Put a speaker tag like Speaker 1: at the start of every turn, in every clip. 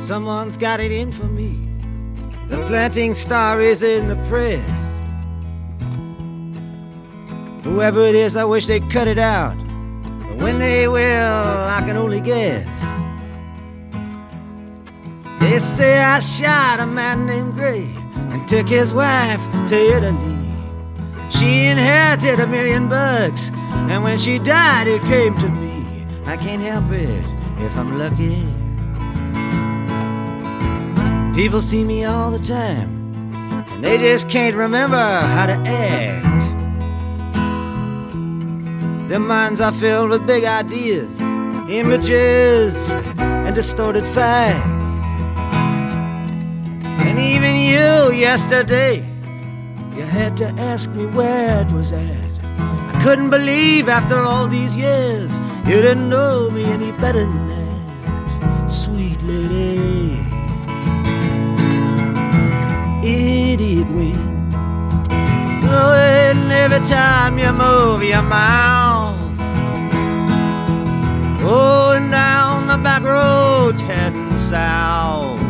Speaker 1: Someone's got it in for me. The planting star is in the press. Whoever it is, I wish they'd cut it out. But when they will, I can only guess. They say I shot a man named Gray and took his wife to Italy. She inherited $1 million, and when she died, it came to me. I can't help it if I'm lucky. People see me all the time, and they just can't remember how to act. Their minds are filled with big ideas, images, and distorted facts. And even you yesterday, you had to ask me where it was at. I couldn't believe after all these years you didn't know me any better than that, sweet lady. Idiot wind blowing every time you move your mouth, going down the back roads heading south.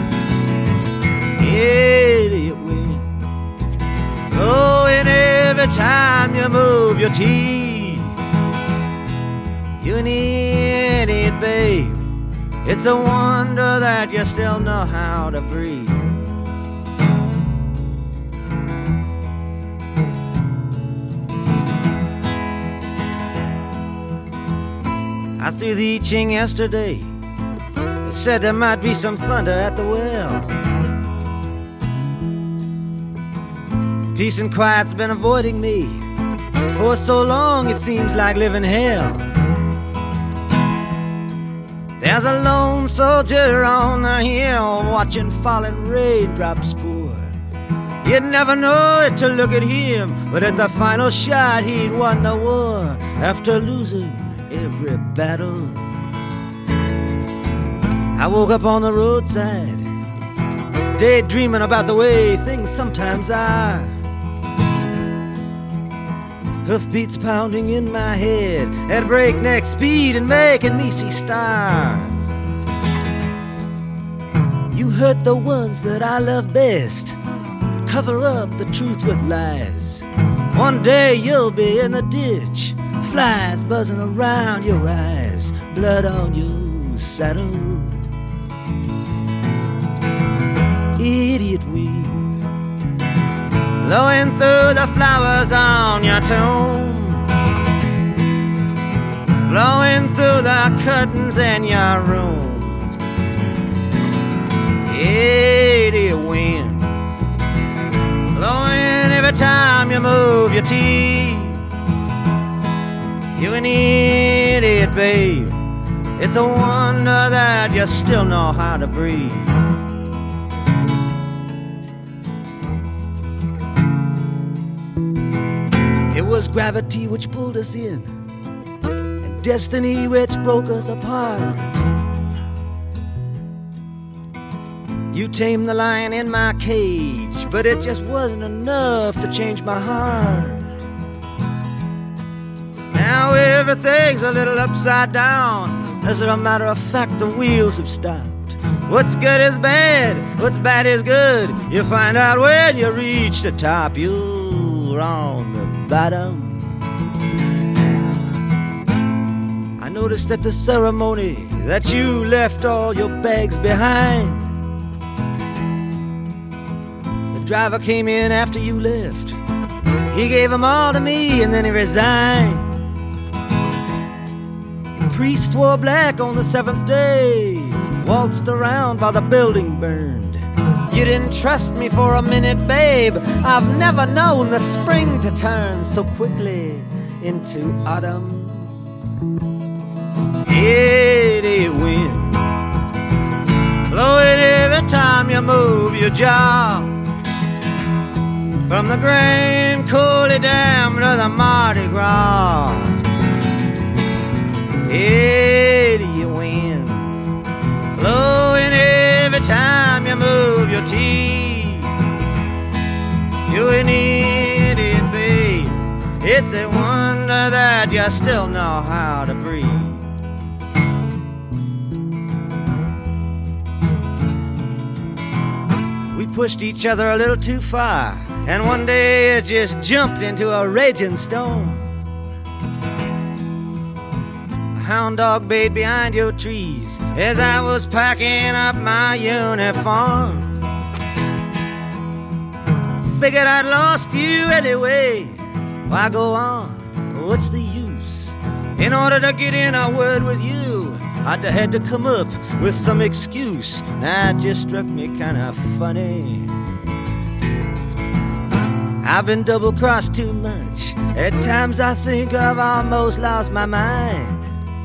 Speaker 1: Idiot wind blowing every time you move your teeth. You an idiot, babe. It's a wonder that you still know how to breathe. I threw the I Ching yesterday. They said there might be some thunder at the well. Peace and quiet's been avoiding me for so long it seems like living hell. There's a lone soldier on the hill watching falling raindrops pour. You'd never know it to look at him, but at the final shot he'd won the war after losing every battle. I woke up on the roadside, daydreaming about the way things sometimes are. Hoofbeats pounding in my head at breakneck speed and making me see stars. You hurt the ones that I love best, cover up the truth with lies. One day you'll be in the ditch, flies buzzing around your eyes, blood on your saddle. Idiot wind blowing through the flowers on your tomb, blowing through the curtains in your room. Idiot wind blowing every time you move your teeth. You an idiot, babe. It's a wonder that you still know how to breathe. It was gravity which pulled us in, and destiny which broke us apart. You tamed the lion in my cage, but it just wasn't enough to change my heart. Now everything's a little upside down. As a matter of fact, the wheels have stopped. What's good is bad, what's bad is good. You find out when you reach the top. You're on the bottom. I noticed at the ceremony that you left all your bags behind. The driver came in after you left. He gave them all to me and then he resigned. The priest wore black on the seventh day, waltzed around while the building burned. You didn't trust me for a minute, babe. I've never known the spring to turn so quickly into autumn. Idiot wind blowing every time you move your jaw, from the Grand Coulee Dam to the Mardi Gras. Idiot wind blowing every time you move your teeth. You're an idiot, babe. It's a wonder that you still know how to breathe. We pushed each other a little too far, and one day it just jumped into a raging storm. A hound dog bayed behind your trees as I was packing up my uniform. Figured I'd lost you anyway. Why go on? What's the use? In order to get in a word with you, I'd had to come up with some excuse. That just struck me kind of funny. I've been double-crossed too much. At times I think I've almost lost my mind.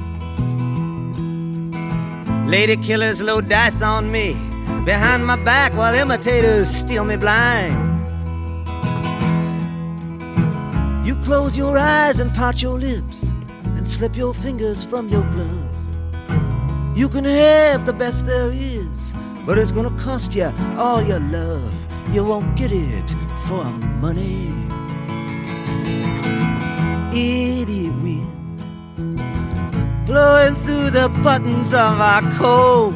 Speaker 1: Lady killers load dice on me behind my back while imitators steal me blind. You close your eyes and part your lips and slip your fingers from your glove. You can have the best there is, but it's gonna cost you all your love. You won't get it for money. Idiot wind blowing through the buttons of our coat,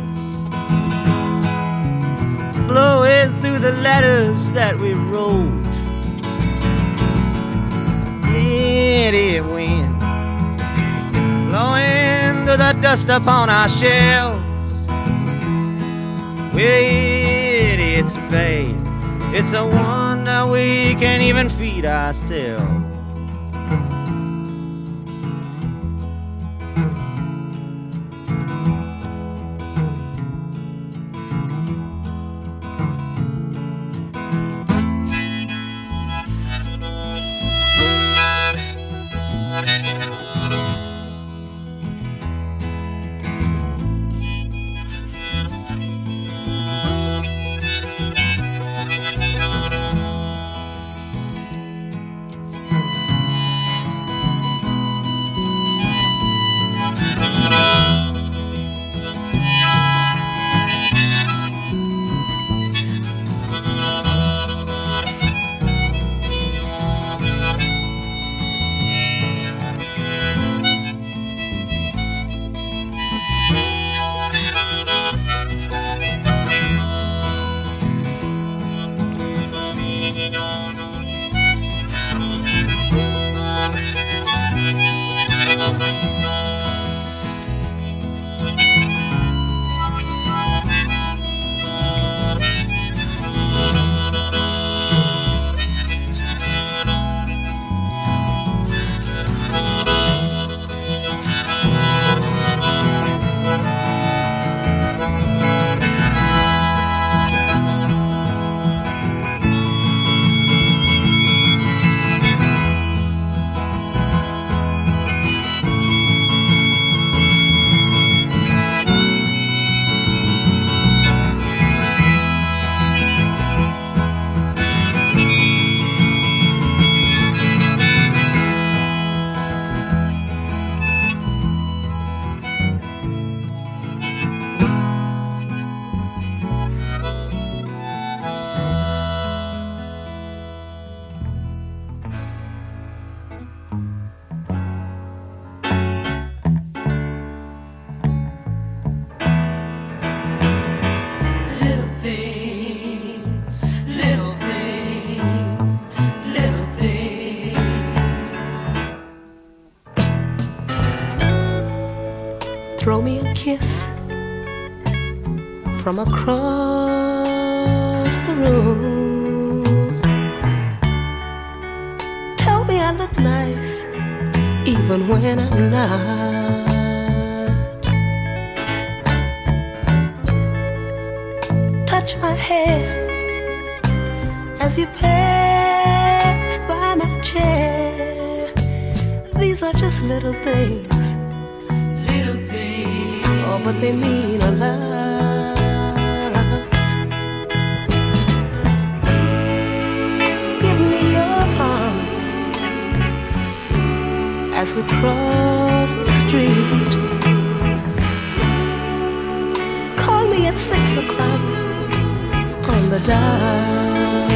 Speaker 1: blowing through the letters that we wrote. Idiot wind blowing through the dust upon our shelves. We're idiots, babe. It's a wonder we can't even feed ourselves.
Speaker 2: Throw me a kiss from across the room. Tell me I look nice even when I'm not. Touch my hair as you pass by my chair. These are just little things, oh, but they mean a lot. Give me your arm as we cross the street. Call me at 6 o'clock on the dot.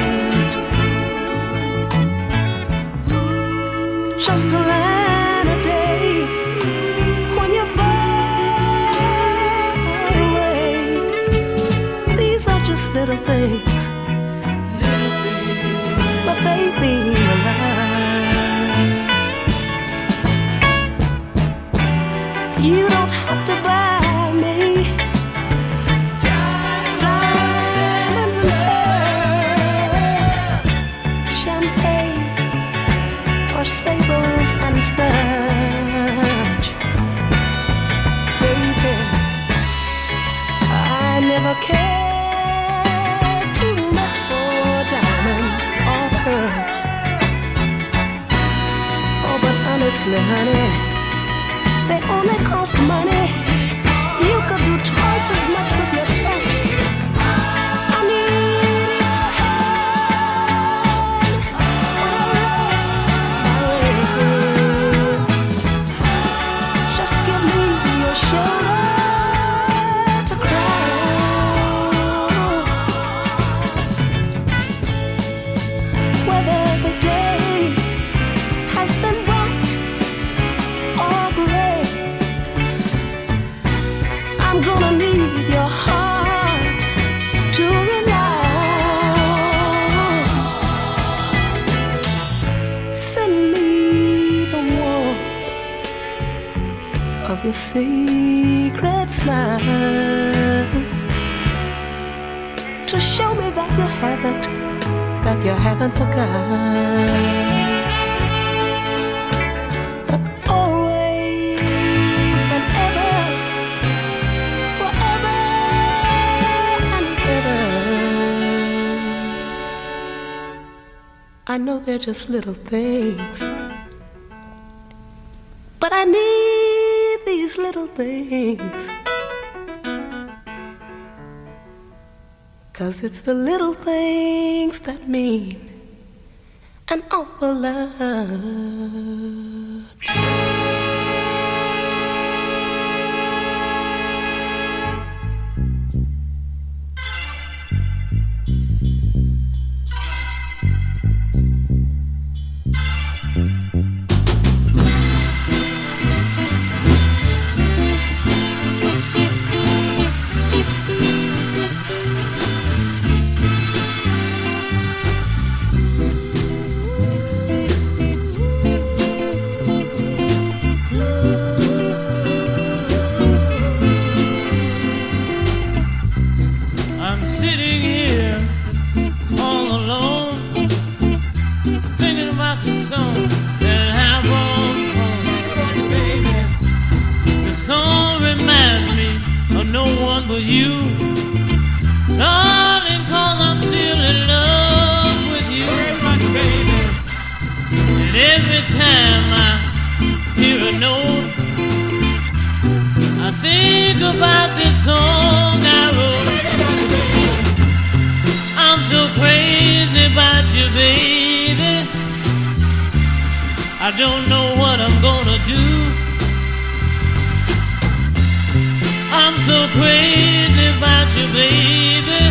Speaker 2: Just around a day when you're far away. These are just little little things, but they mean a lot. You don't have to buy me diamonds and pearls, champagne or sables and such. Baby, I never cared too much for diamonds or pearls. Oh, but honestly, honey, they only cost money. You could do twice as much with your touch. I need your hand when I rest my head. Just give me your shoulder to cry on. Whether the day has been bright or gray, I'm gonna need your heart to rely on. Send me the warmth of your secret smile to show me that you haven't forgotten. But always and ever, forever and ever, I know they're just little things, but I need these little things, 'cause it's the little things that mean an awful lot.
Speaker 3: I'm sitting here all alone, thinking about the song that I wrote. The song reminds me of no one but you, darling, 'cause I'm still in love with you. And every time I hear a note, I think about this song I wrote. I'm so crazy about you, baby. I don't know what I'm gonna do. I'm so crazy about you, baby.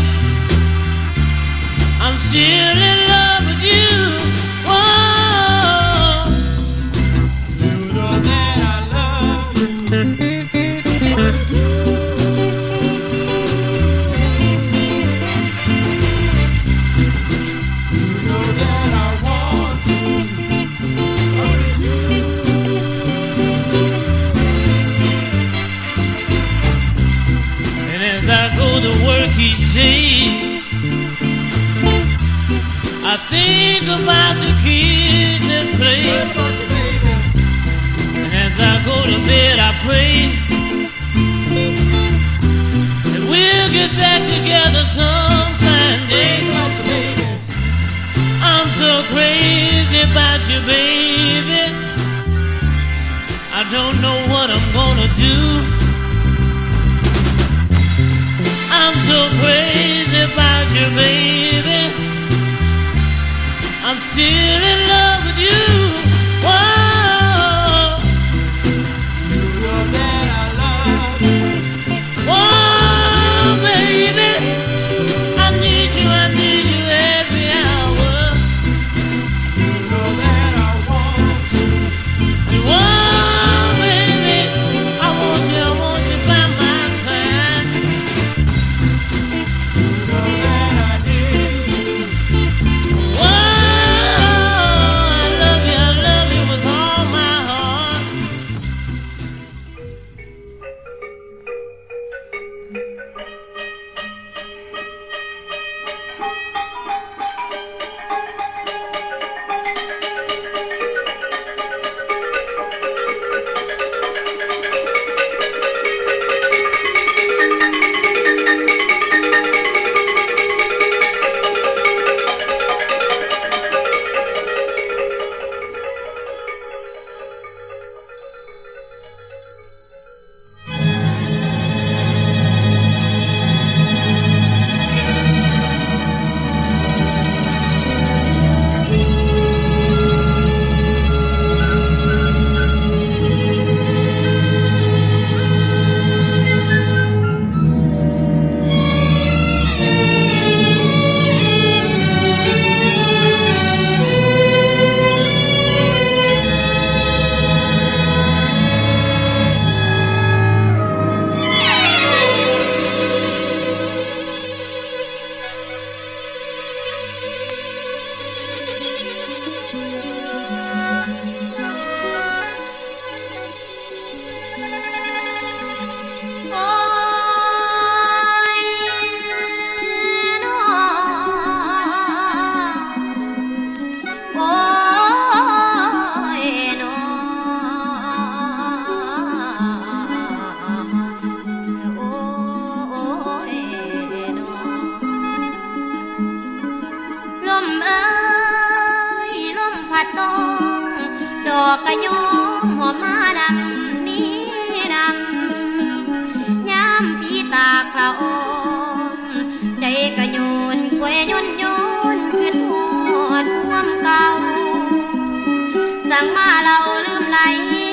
Speaker 3: I'm still in love with you. Whoa. You know that I love you. The work he said, I think about the kids that play, and as I go to bed I pray that we'll get back together sometime, day. I'm so crazy about you, baby. I don't know what I'm gonna do. I'm so crazy about you, baby. I'm still in love with you. Whoa. You know that I love you. Whoa, baby. I need you every hour. You know that I want you. Whoa, baby. I want you by my side. You know that
Speaker 4: ตองดอกกระยอมหอมมาดำนี้ดำย้ำพี่ตาขาวใจกระโยนกวยโยนขึ้นหอดความเก่าสั่งมาเราลืมไหล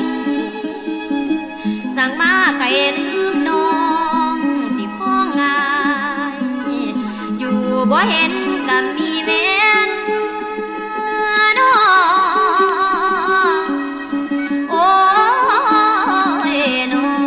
Speaker 4: สั่งมาไก่ลืมน้องสิพ้องง่ายอยู่บ่เห็นกับมีเวนน้องโอ้ยน้อง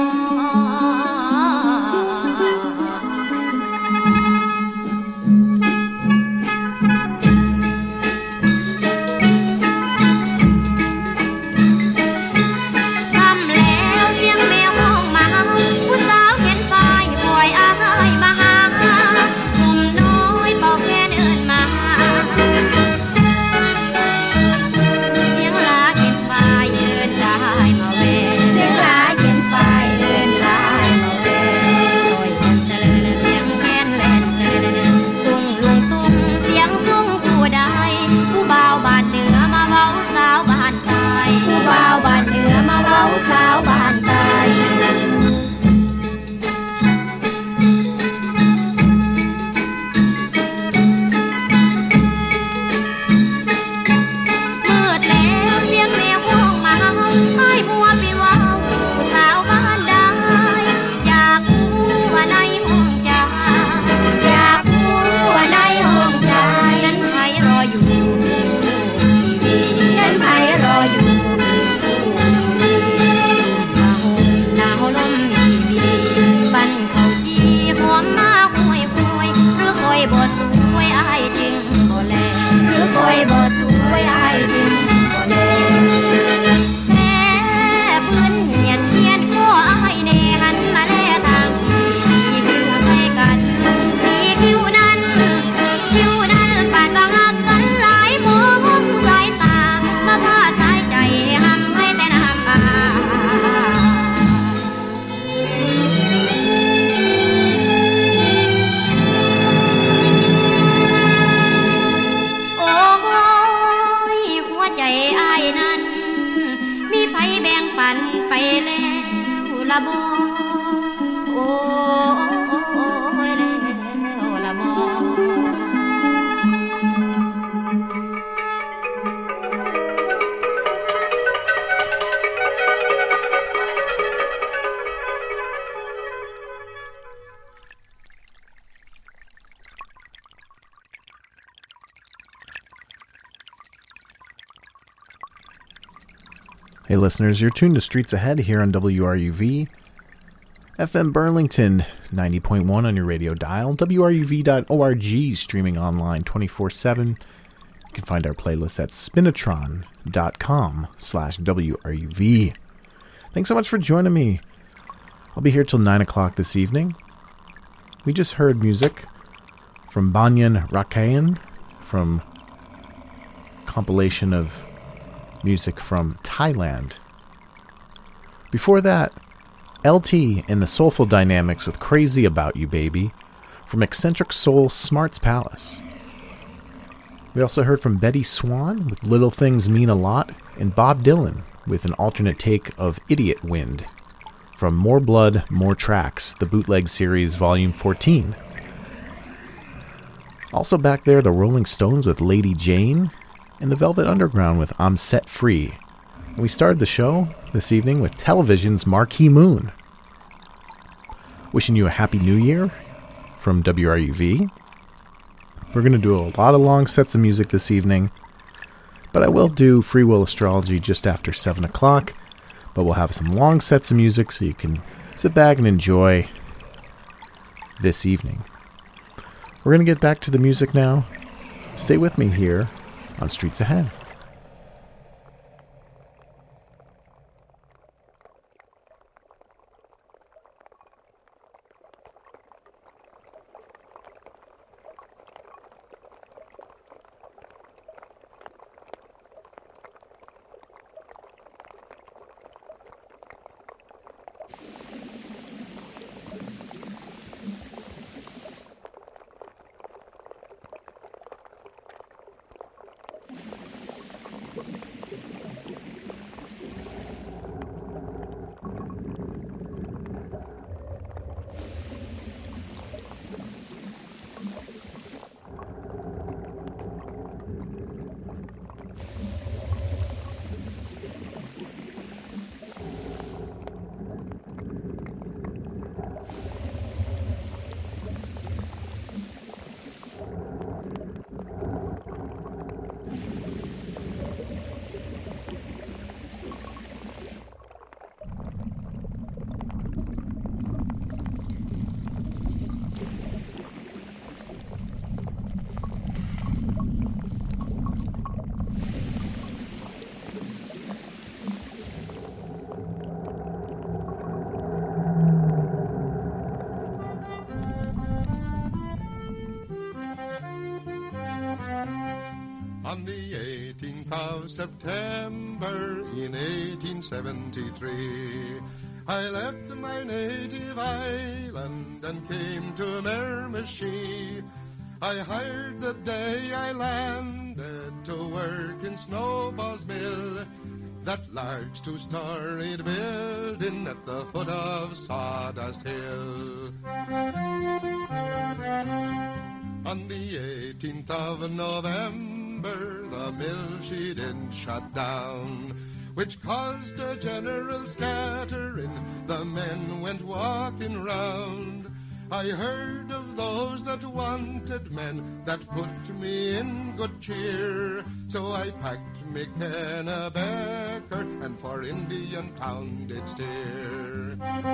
Speaker 5: Hey listeners, you're tuned to Streets Ahead here on WRUV, FM Burlington 90.1 on your radio dial, WRUV.org, streaming online 24/7. You can find our playlist at spinatron.com/WRUV. Thanks so much for joining me. I'll be here till 9 o'clock this evening. We just heard music from Banyan Rakayan, from compilation of music from Thailand. Before that, LT and the Soulful Dynamics with Crazy About You Baby from Eccentric Soul Smarts Palace. We also heard from Betty Swan with Little Things Mean a Lot, and Bob Dylan with an alternate take of Idiot Wind from More Blood, More Tracks, the Bootleg Series Volume 14. Also back there, the Rolling Stones with Lady Jane, and the Velvet Underground with I'm Set Free. And we started the show this evening with Television's Marquee Moon. Wishing you a Happy New Year from WRUV. We're going to do a lot of long sets of music this evening, but I will do Free Will Astrology just after 7 o'clock, but we'll have some long sets of music so you can sit back and enjoy this evening. We're going to get back to the music now. Stay with me here on Streets Ahead.
Speaker 6: On the 18th of September in 1873, I left my native island and came to Miramichi. I hired the day I landed to work in Snowball's Mill, that large two-storied building at the foot of Sawdust Hill. On the 18th of November, the mill she did shut down, which caused a general scattering. The men went walking round. I heard of those that wanted men that put me in good cheer. So I packed me Kennebecker and for Indian Town did steer.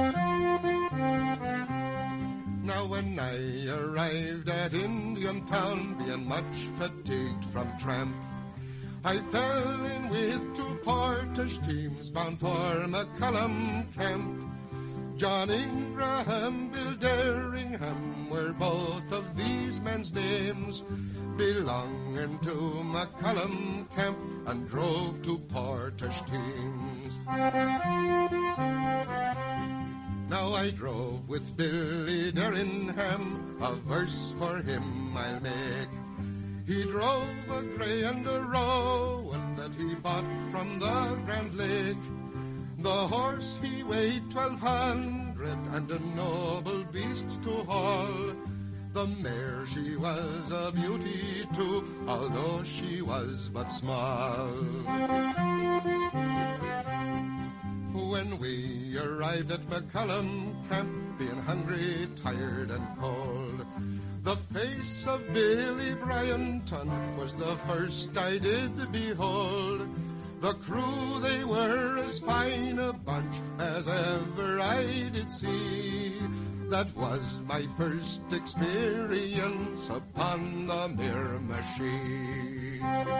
Speaker 6: Now when I arrived at Indian Town, being much fatigued from tramp, I fell in with two Portage teams bound for McCullum Camp. John Ingraham, Bill Derringham were both of these men's names, belonging to McCullum Camp, and drove two Portage teams. Now I drove with Billy Derringham, a verse for him I'll make. He drove a grey and a rowan that he bought from the Grand Lake. The horse he weighed 1,200 and a noble beast to haul. The mare she was a beauty too, although she was but small. When we arrived at McCullum Camp, being hungry, tired and cold, the face of Billy Bryanton was the first I did behold. The crew, they were as fine a bunch as ever I did see. That was my first experience upon the Miramichi.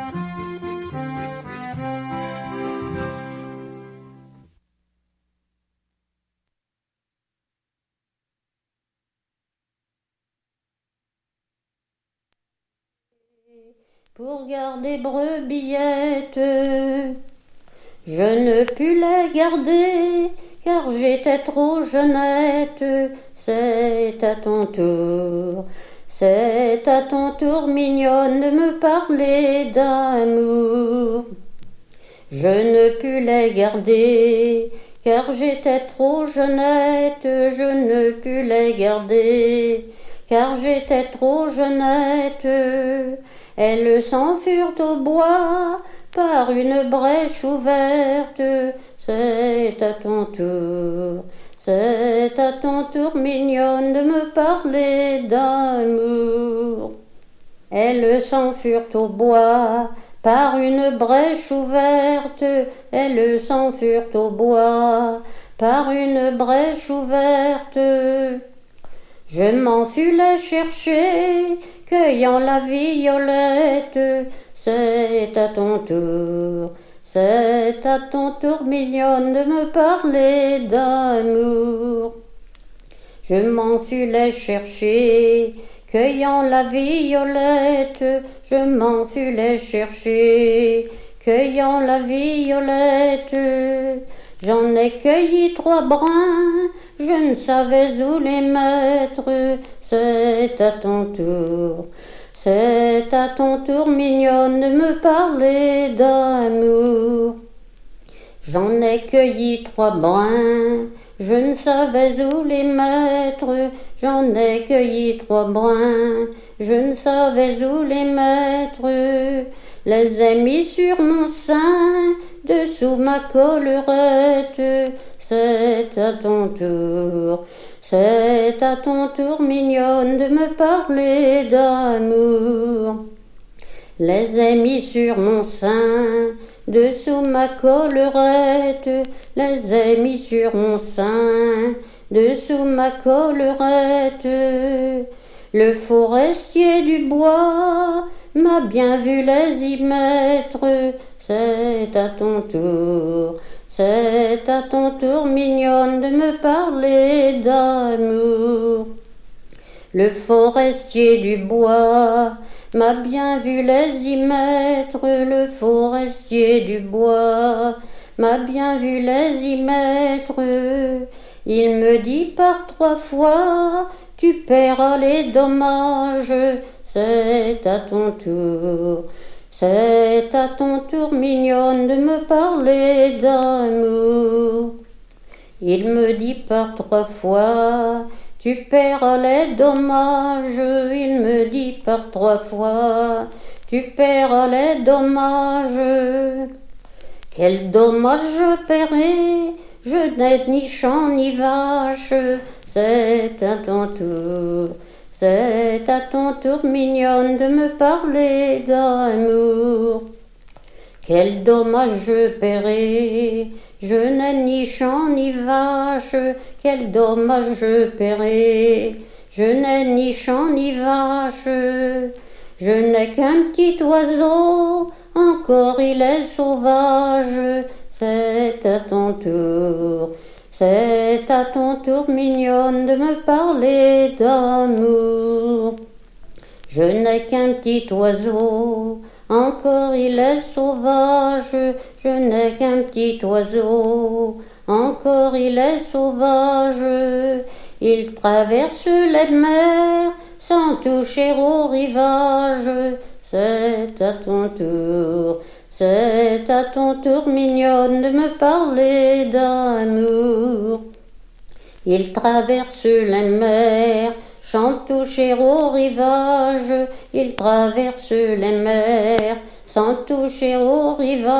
Speaker 7: Pour garder brebillette, je ne pus la garder, car j'étais trop jeunette. C'est à ton tour, c'est à ton tour, mignonne, de me parler d'amour. Je ne pus la garder, car j'étais trop jeunette. Je ne pus la garder, car j'étais trop jeunette. Elles s'enfurent au bois par une brèche ouverte. C'est à ton tour, c'est à ton tour, mignonne, de me parler d'amour. Elles s'enfurent au bois par une brèche ouverte. Elles s'enfurent au bois par une brèche ouverte. Je m'en fus la chercher, cueillant la violette. C'est à ton tour, c'est à ton tour, mignonne, de me parler d'amour. Je m'en fus la chercher, cueillant la violette. Je m'en fus la chercher, cueillant la violette. J'en ai cueilli 3 brins, je ne savais où les mettre. C'est à ton tour, c'est à ton tour, mignonne, de me parler d'amour. J'en ai cueilli 3 brins, je ne savais où les mettre. J'en ai cueilli 3 brins, je ne savais où les mettre. Les ai mis sur mon sein, dessous ma collerette. C'est à ton tour, c'est à ton tour, mignonne, de me parler d'amour. Les ai mis sur mon sein, dessous ma collerette. Les ai mis sur mon sein, dessous ma collerette. Le forestier du bois m'a bien vu les y mettre. C'est à ton tour, c'est à ton tour, mignonne, de me parler d'amour. Le forestier du bois m'a bien vu les y mettre, le forestier du bois m'a bien vu les y mettre. Il me dit par 3 fois, tu paieras les dommages, c'est à ton tour. C'est à ton tour, mignonne, de me parler d'amour. Il me dit par 3 fois, tu paieras les dommages. Il me dit par 3 fois, tu paieras les dommages. Quel dommage je paierai, je n'ai ni champ ni vache. C'est à ton tour. C'est à ton tour, mignonne, de me parler d'amour. Quel dommage je paierai, je n'ai ni champ ni vache. Quel dommage je paierai, je n'ai ni champ ni vache. Je n'ai qu'un petit oiseau, encore il est sauvage. C'est à ton tour. C'est à ton tour, mignonne, de me parler d'amour. Je n'ai qu'un petit oiseau, encore il est sauvage. Je n'ai qu'un petit oiseau, encore il est sauvage. Il traverse les mers sans toucher au rivage. C'est à ton tour. C'est à ton tour, mignonne, de me parler d'amour. Il traverse les mers sans toucher au rivage. Il traverse les mers sans toucher au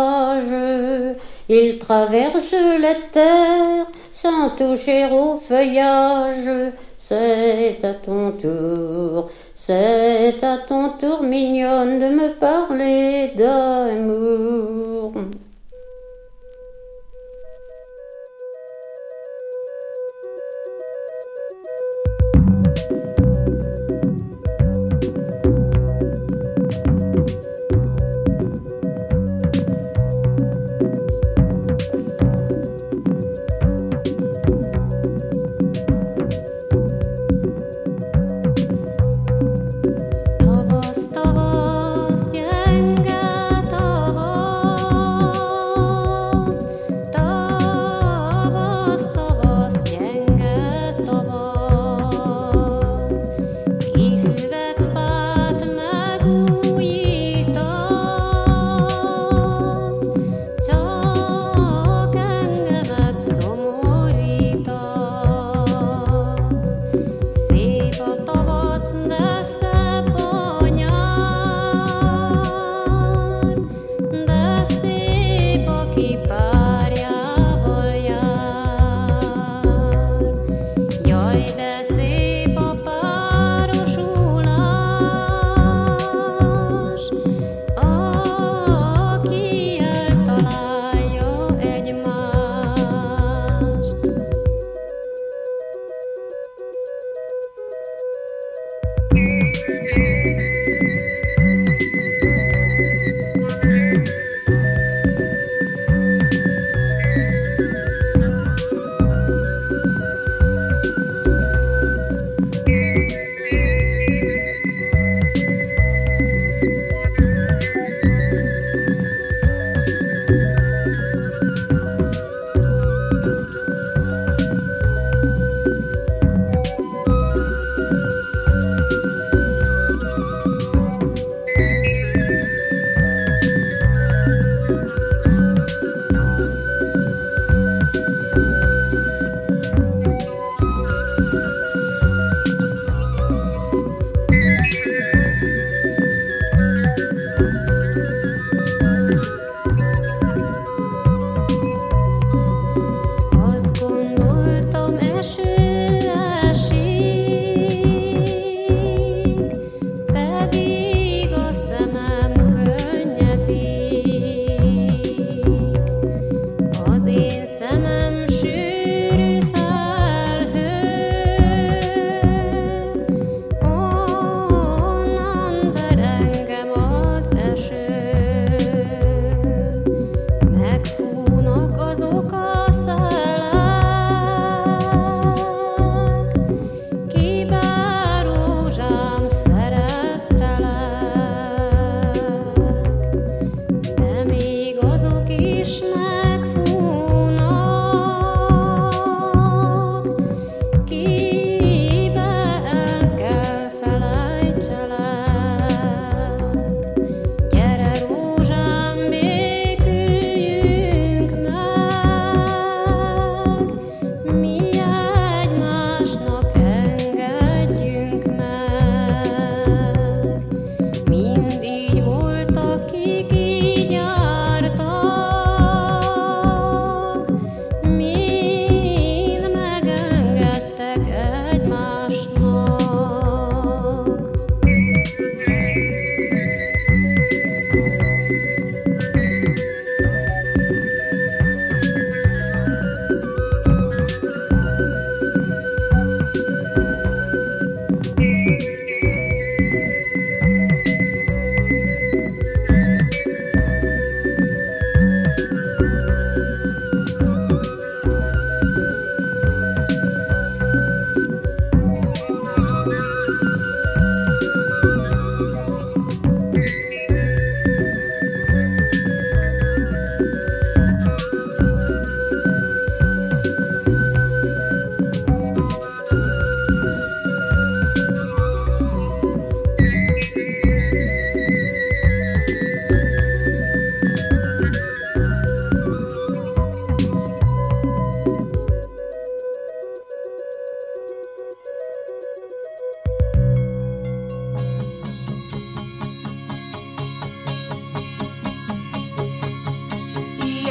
Speaker 7: rivage. Il traverse les terres sans toucher au feuillage. C'est à ton tour. C'est à ton tour, mignonne, de me parler d'amour.
Speaker 2: Tavas, tavas, jenge tavas.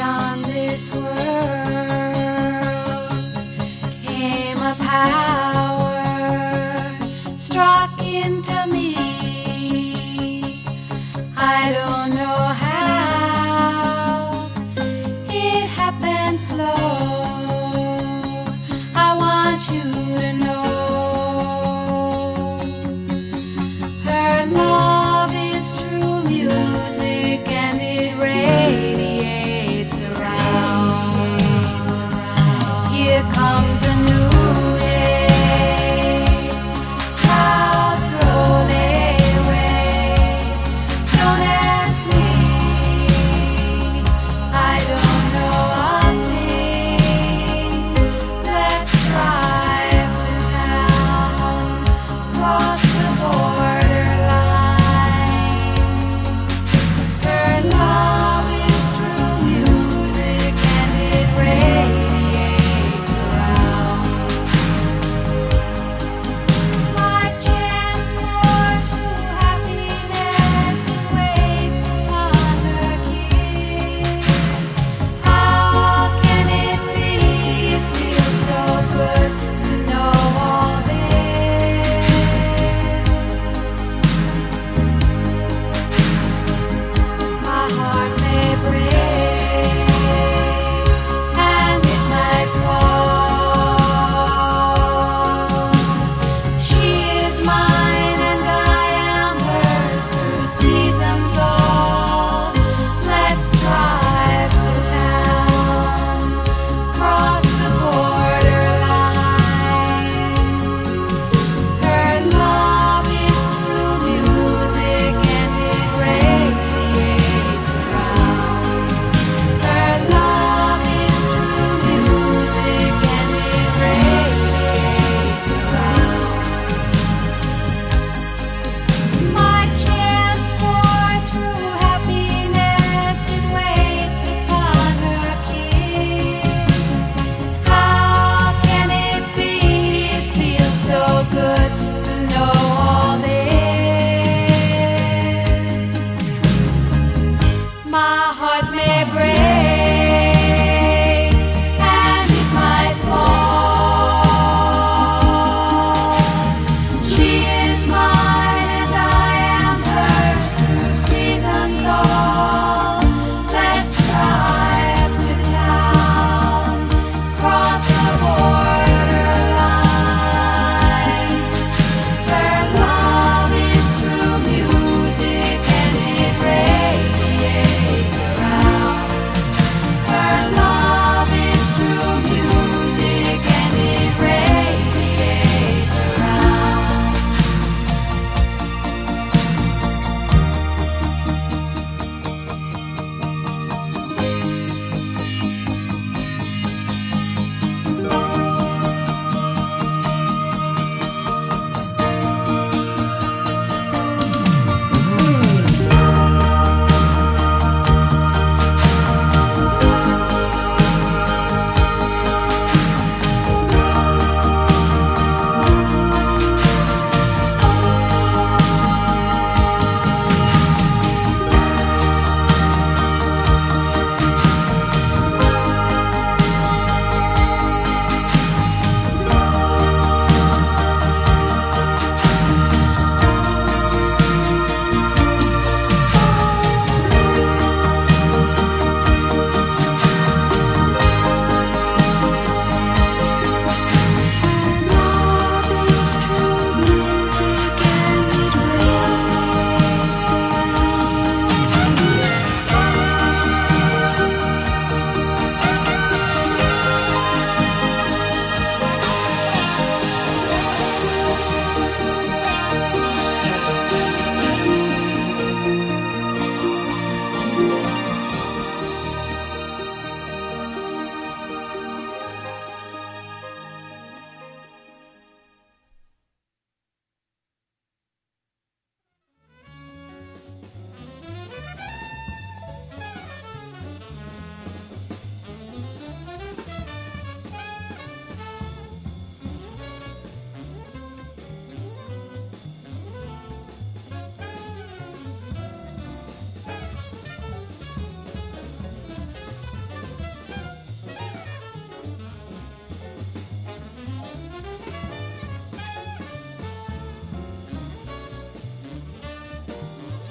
Speaker 8: beyond this world came a power, struck into me. I don't know how, it happened slow.